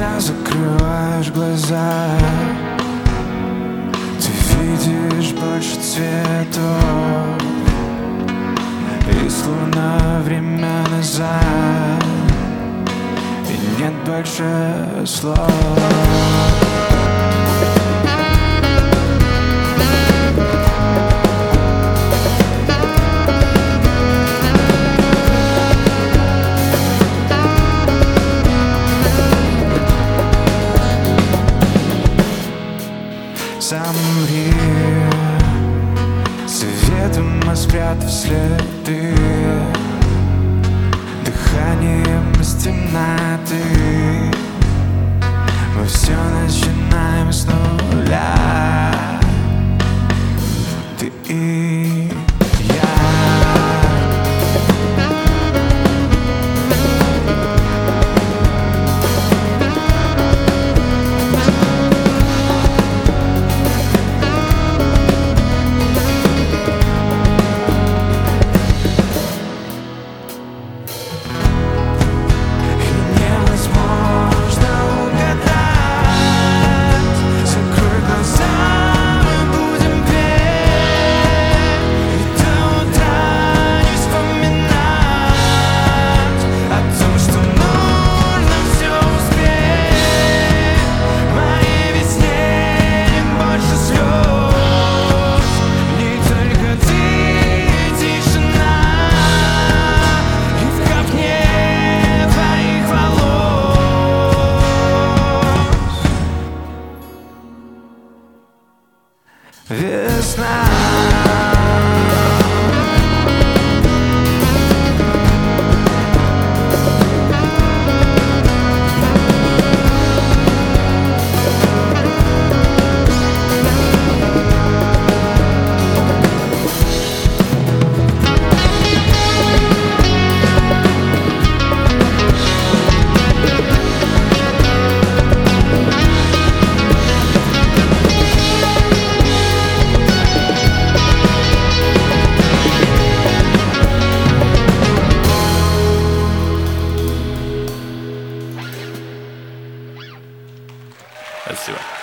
Когда закрываешь глаза, ты видишь больше цветов, и словно время назад, и нет больше слов. Замри, заведомо спрятав следы, дыханием из темноты. Мы все начинаем с нуля, ты и я. Весна. Спасибо.